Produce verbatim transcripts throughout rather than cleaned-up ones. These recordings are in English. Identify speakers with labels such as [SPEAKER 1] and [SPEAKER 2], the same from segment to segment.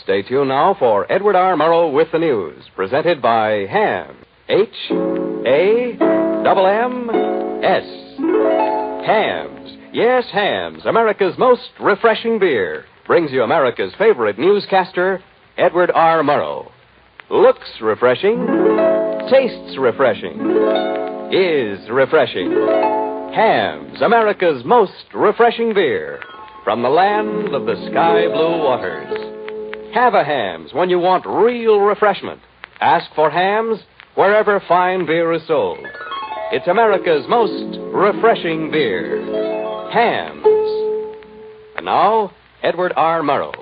[SPEAKER 1] Stay tuned now for Edward R. Murrow with the news, presented by Ham. H A M M S. Hams. Yes, Hams, America's most refreshing beer, brings you America's favorite newscaster, Edward R. Murrow. Looks refreshing, tastes refreshing, is refreshing. Hams, America's most refreshing beer, from the land of the sky blue waters. Have a Hams when you want real refreshment. Ask for Hams wherever fine beer is sold. It's America's most refreshing beer. Hams. And now, Edward R. Murrow.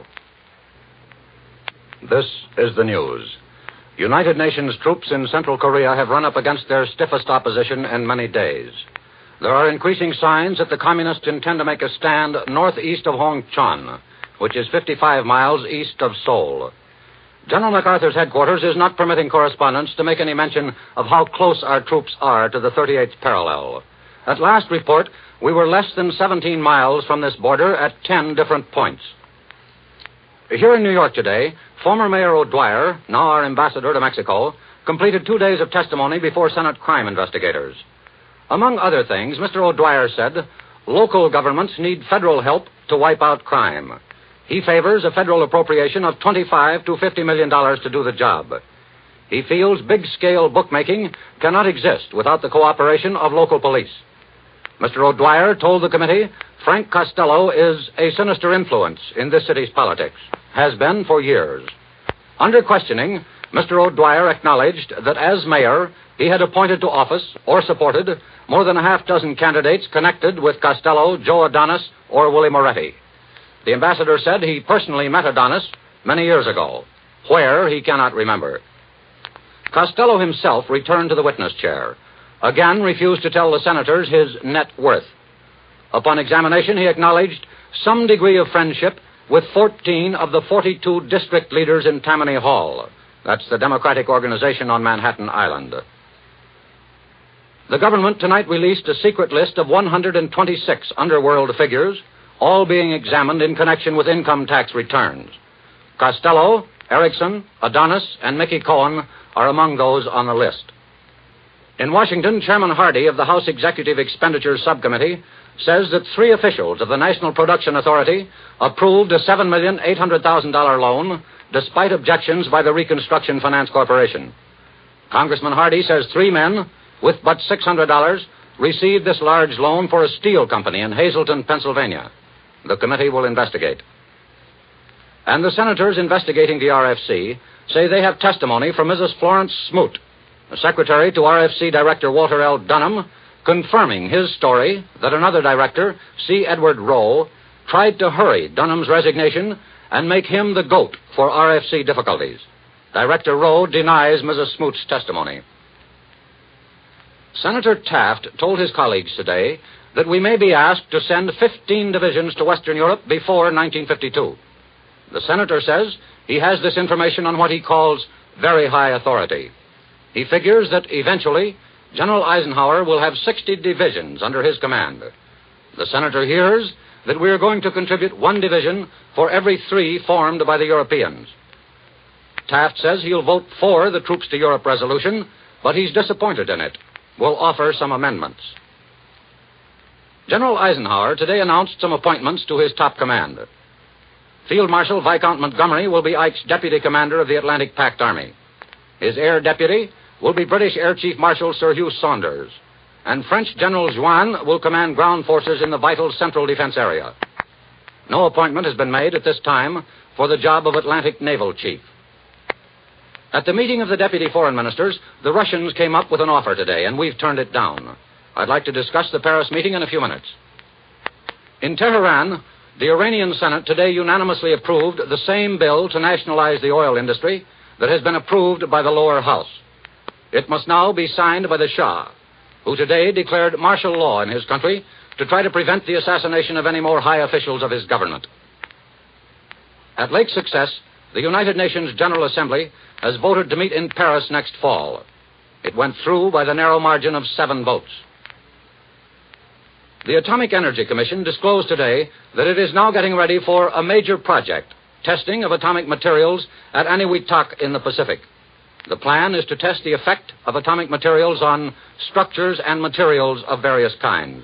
[SPEAKER 2] This is the news. United Nations troops in Central Korea have run up against their stiffest opposition in many days. There are increasing signs that the communists intend to make a stand northeast of Hongchon, which is fifty-five miles east of Seoul. General MacArthur's headquarters is not permitting correspondents to make any mention of how close our troops are to the thirty-eighth parallel. At last report, we were less than seventeen miles from this border at ten different points. Here in New York today, former Mayor O'Dwyer, now our ambassador to Mexico, completed two days of testimony before Senate crime investigators. Among other things, Mister O'Dwyer said, local governments need federal help to wipe out crime. He favors a federal appropriation of twenty-five to fifty million dollars to do the job. He feels big-scale bookmaking cannot exist without the cooperation of local police. Mister O'Dwyer told the committee Frank Costello is a sinister influence in this city's politics, has been for years. Under questioning, Mister O'Dwyer acknowledged that as mayor, he had appointed to office or supported more than a half dozen candidates connected with Costello, Joe Adonis, or Willie Moretti. The ambassador said he personally met Adonis many years ago. Where, he cannot remember. Costello himself returned to the witness chair. Again refused to tell the senators his net worth. Upon examination, he acknowledged some degree of friendship with fourteen of the forty-two district leaders in Tammany Hall. That's the Democratic organization on Manhattan Island. The government tonight released a secret list of one hundred twenty-six underworld figures, all being examined in connection with income tax returns. Costello, Erickson, Adonis, and Mickey Cohen are among those on the list. In Washington, Chairman Hardy of the House Executive Expenditures Subcommittee says that three officials of the National Production Authority approved a seven million eight hundred thousand dollars loan despite objections by the Reconstruction Finance Corporation. Congressman Hardy says three men, with but six hundred dollars, received this large loan for a steel company in Hazleton, Pennsylvania. The committee will investigate. And the senators investigating the R F C say they have testimony from Missus Florence Smoot, the secretary to R F C Director Walter L. Dunham, confirming his story that another director, C. Edward Rowe, tried to hurry Dunham's resignation and make him the goat for R F C difficulties. Director Rowe denies Missus Smoot's testimony. Senator Taft told his colleagues today that we may be asked to send fifteen divisions to Western Europe before nineteen fifty-two. The senator says he has this information on what he calls very high authority. He figures that eventually General Eisenhower will have sixty divisions under his command. The senator hears that we are going to contribute one division for every three formed by the Europeans. Taft says he'll vote for the Troops to Europe resolution, but he's disappointed in it. Will offer some amendments. General Eisenhower today announced some appointments to his top command. Field Marshal Viscount Montgomery will be Ike's deputy commander of the Atlantic Pact Army. His air deputy will be British Air Chief Marshal Sir Hugh Saunders. And French General Join will command ground forces in the vital Central Defense area. No appointment has been made at this time for the job of Atlantic Naval Chief. At the meeting of the deputy foreign ministers, the Russians came up with an offer today, and we've turned it down. I'd like to discuss the Paris meeting in a few minutes. In Tehran, the Iranian Senate today unanimously approved the same bill to nationalize the oil industry that has been approved by the lower house. It must now be signed by the Shah, who today declared martial law in his country to try to prevent the assassination of any more high officials of his government. At Lake Success, the United Nations General Assembly has voted to meet in Paris next fall. It went through by the narrow margin of seven votes. The Atomic Energy Commission disclosed today that it is now getting ready for a major project testing of atomic materials at Eniwetok in the Pacific. The plan is to test the effect of atomic materials on structures and materials of various kinds.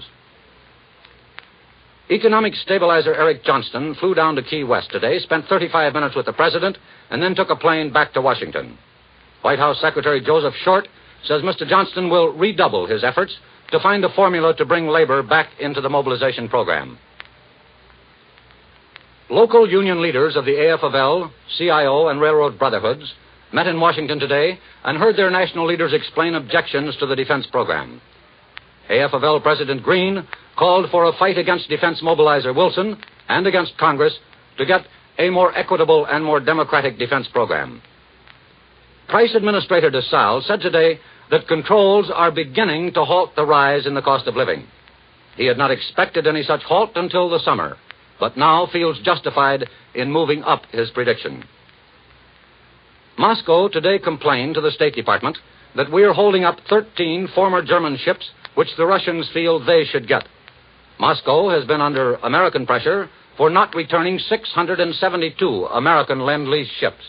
[SPEAKER 2] Economic stabilizer Eric Johnston flew down to Key West today, spent thirty-five minutes with the president, and then took a plane back to Washington. White House Secretary Joseph Short says Mister Johnston will redouble his efforts to find a formula to bring labor back into the mobilization program. Local union leaders of the A F of L, C I O, and railroad brotherhoods met in Washington today and heard their national leaders explain objections to the defense program. A F of L President Green called for a fight against defense mobilizer Wilson and against Congress to get a more equitable and more democratic defense program. Price Administrator DeSalle said today that controls are beginning to halt the rise in the cost of living. He had not expected any such halt until the summer, but now feels justified in moving up his prediction. Moscow today complained to the State Department that we are holding up thirteen former German ships which the Russians feel they should get. Moscow has been under American pressure for not returning six hundred seventy-two American Lend-Lease ships.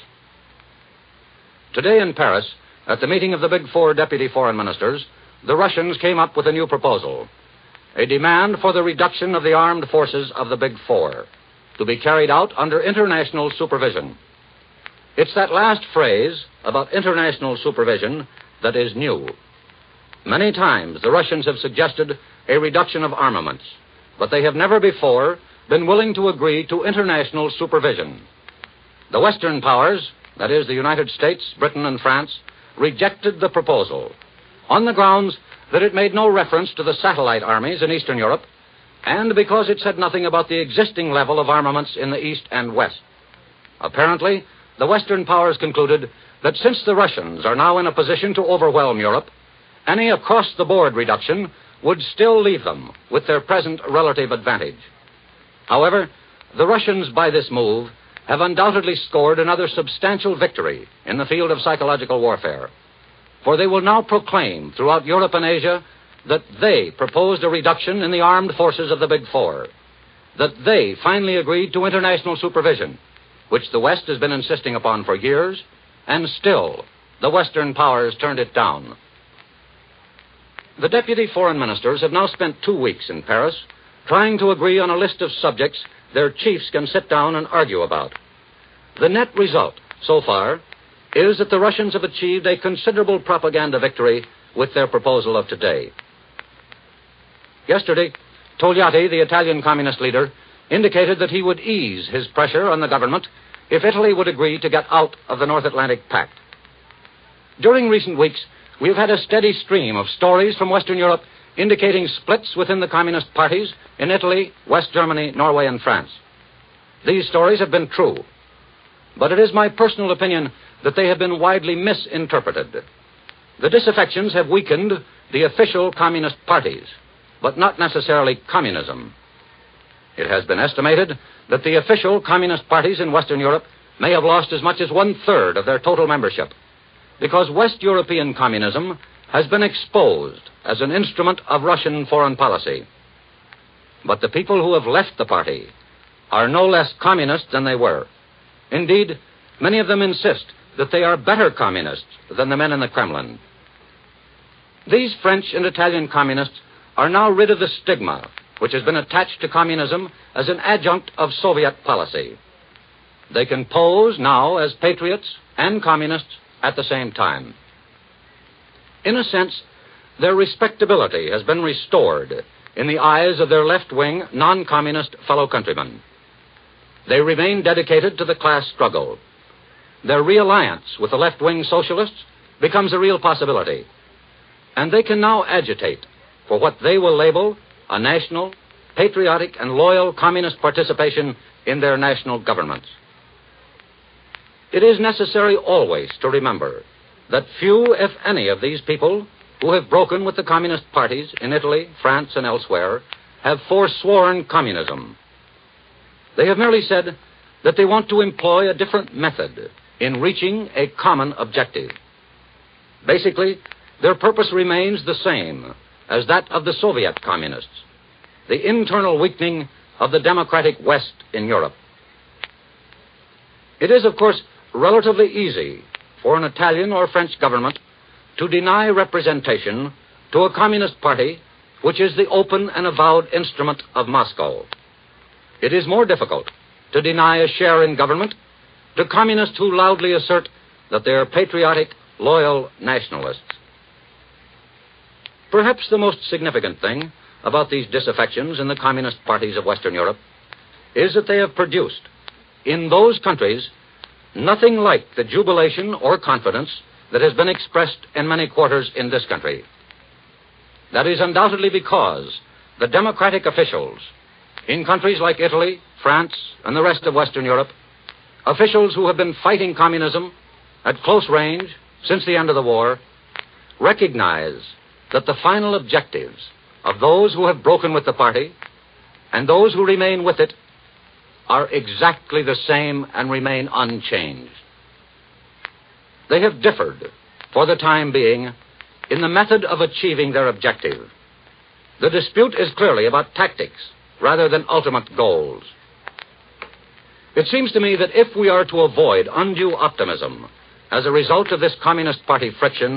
[SPEAKER 2] Today in Paris, at the meeting of the Big Four deputy foreign ministers, the Russians came up with a new proposal, a demand for the reduction of the armed forces of the Big Four, to be carried out under international supervision. It's that last phrase about international supervision that is new. Many times the Russians have suggested a reduction of armaments, but they have never before been willing to agree to international supervision. The Western powers, that is the United States, Britain, and France, rejected the proposal on the grounds that it made no reference to the satellite armies in Eastern Europe and because it said nothing about the existing level of armaments in the East and West. Apparently, the Western powers concluded that since the Russians are now in a position to overwhelm Europe, any across-the-board reduction would still leave them with their present relative advantage. However, the Russians, by this move, have undoubtedly scored another substantial victory in the field of psychological warfare. For they will now proclaim throughout Europe and Asia that they proposed a reduction in the armed forces of the Big Four, that they finally agreed to international supervision, which the West has been insisting upon for years, and still the Western powers turned it down. The deputy foreign ministers have now spent two weeks in Paris trying to agree on a list of subjects their chiefs can sit down and argue about. The net result, so far, is that the Russians have achieved a considerable propaganda victory with their proposal of today. Yesterday, Togliatti, the Italian communist leader, indicated that he would ease his pressure on the government if Italy would agree to get out of the North Atlantic Pact. During recent weeks, we have had a steady stream of stories from Western Europe indicating splits within the communist parties in Italy, West Germany, Norway, and France. These stories have been true, but it is my personal opinion that they have been widely misinterpreted. The disaffections have weakened the official communist parties, but not necessarily communism. It has been estimated that the official communist parties in Western Europe may have lost as much as one-third of their total membership, because West European communism has been exposed as an instrument of Russian foreign policy. But the people who have left the party are no less communist than they were. Indeed, many of them insist that they are better communists than the men in the Kremlin. These French and Italian communists are now rid of the stigma which has been attached to communism as an adjunct of Soviet policy. They can pose now as patriots and communists at the same time. In a sense, their respectability has been restored in the eyes of their left-wing, non-communist fellow countrymen. They remain dedicated to the class struggle. Their realliance with the left-wing socialists becomes a real possibility, and they can now agitate for what they will label a national, patriotic, and loyal communist participation in their national governments. It is necessary always to remember that few, if any, of these people who have broken with the communist parties in Italy, France, and elsewhere have forsworn communism. They have merely said that they want to employ a different method in reaching a common objective. Basically, their purpose remains the same as that of the Soviet communists, the internal weakening of the democratic West in Europe. It is, of course, relatively easy for an Italian or French government to deny representation to a communist party which is the open and avowed instrument of Moscow. It is more difficult to deny a share in government to communists who loudly assert that they are patriotic, loyal nationalists. Perhaps the most significant thing about these disaffections in the communist parties of Western Europe is that they have produced, in those countries, nothing like the jubilation or confidence that has been expressed in many quarters in this country. That is undoubtedly because the democratic officials in countries like Italy, France, and the rest of Western Europe, officials who have been fighting communism at close range since the end of the war, recognize that the final objectives of those who have broken with the party and those who remain with it are exactly the same and remain unchanged. They have differed, for the time being, in the method of achieving their objective. The dispute is clearly about tactics rather than ultimate goals. It seems to me that if we are to avoid undue optimism as a result of this Communist Party friction,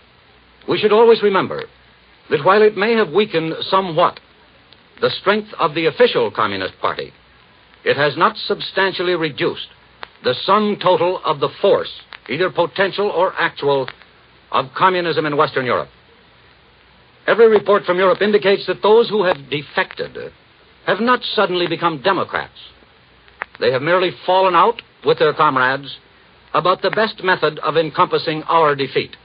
[SPEAKER 2] we should always remember that while it may have weakened somewhat the strength of the official Communist Party, it has not substantially reduced the sum total of the force, either potential or actual, of communism in Western Europe. Every report from Europe indicates that those who have defected have not suddenly become Democrats. They have merely fallen out with their comrades about the best method of encompassing our defeat.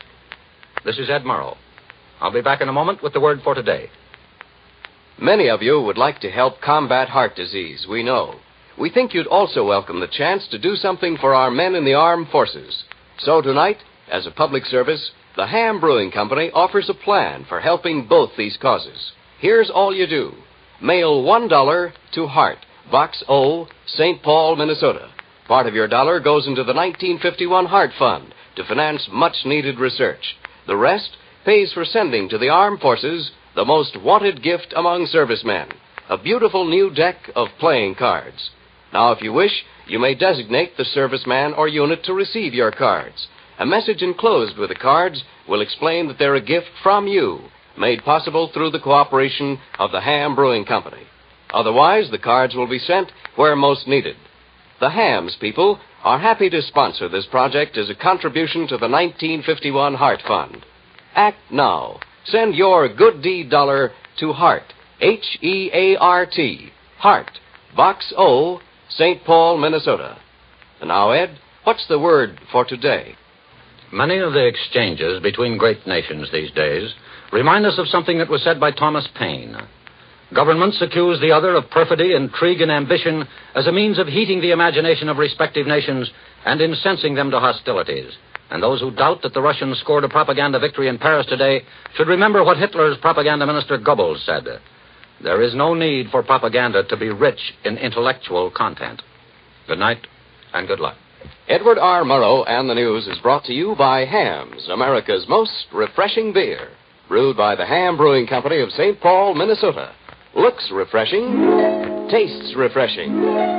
[SPEAKER 2] This is Ed Murrow. I'll be back in a moment with the word for today.
[SPEAKER 1] Many of you would like to help combat heart disease, we know. We think you'd also welcome the chance to do something for our men in the armed forces. So tonight, as a public service, the Ham Brewing Company offers a plan for helping both these causes. Here's all you do. Mail one dollar to Heart, Box O, Saint Paul, Minnesota. Part of your dollar goes into the nineteen fifty-one Heart Fund to finance much-needed research. The rest pays for sending to the armed forces the most wanted gift among servicemen, a beautiful new deck of playing cards. Now, if you wish, you may designate the serviceman or unit to receive your cards. A message enclosed with the cards will explain that they're a gift from you, made possible through the cooperation of the Ham Brewing Company. Otherwise, the cards will be sent where most needed. The Hams people are happy to sponsor this project as a contribution to the nineteen fifty-one Heart Fund. Act now. Send your good deed dollar to Heart, H E A R T, Heart, Box O, Saint Paul, Minnesota. And now, Ed, what's the word for today?
[SPEAKER 2] Many of the exchanges between great nations these days remind us of something that was said by Thomas Paine. Governments accuse the other of perfidy, intrigue, and ambition as a means of heating the imagination of respective nations and incensing them to hostilities. And those who doubt that the Russians scored a propaganda victory in Paris today should remember what Hitler's propaganda minister Goebbels said. There is no need for propaganda to be rich in intellectual content. Good night, and good luck.
[SPEAKER 1] Edward R. Murrow and the News is brought to you by Hams, America's most refreshing beer. Brewed by the Ham Brewing Company of Saint Paul, Minnesota. Looks refreshing, tastes refreshing,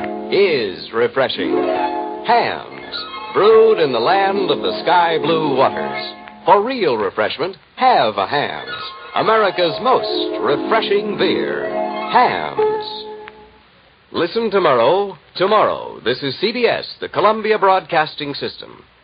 [SPEAKER 1] is refreshing. Hams, brewed in the land of the sky blue waters. For real refreshment, have a Hams, America's most refreshing beer. Hams. Listen tomorrow, tomorrow. This is C B S, the Columbia Broadcasting System.